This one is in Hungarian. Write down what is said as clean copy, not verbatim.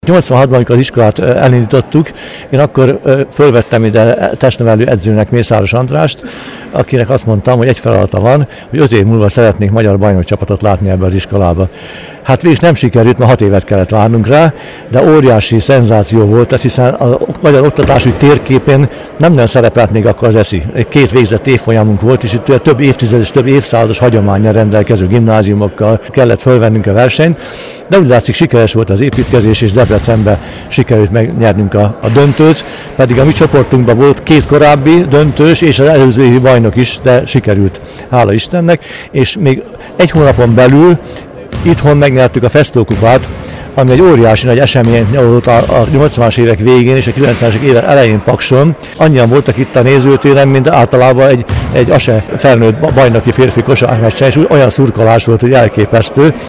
86-ban, amikor az iskolát elindítottuk, én akkor fölvettem ide testnevelő edzőnek Mészáros Andrást, akinek azt mondtam, hogy egy feladata van, hogy 5 év múlva szeretnék magyar bajnokcsapatot látni ebbe az iskolába. Hát végig nem sikerült, mert 6 évet kellett várnunk rá, de óriási szenzáció volt ez, hiszen a magyar oktatási térképén nem szerepelt még akkor az ESZI. 2 végzett évfolyamunk volt, és itt több évtizedes, több évszázados hagyománnyal rendelkező gimnáziumokkal kellett fölvennünk a versenyt, de úgy látszik sikeres volt az építkezés, és Debrecenbe sikerült megnyernünk a döntőt, pedig a mi csoportunkban volt 2 korábbi döntős, és az előző évi bajnok is, de sikerült, hála Istennek, és még 1 hónapon belül itthon megnyertük a Festo kupát, ami egy óriási nagy esemény volt a 80-as évek végén és a 90-es évek elején Pakson. Annyian voltak itt a nézőtéren, mint általában egy ASE felnőtt bajnoki férfi kosármeccsen, és olyan szurkolás volt, hogy elképesztő.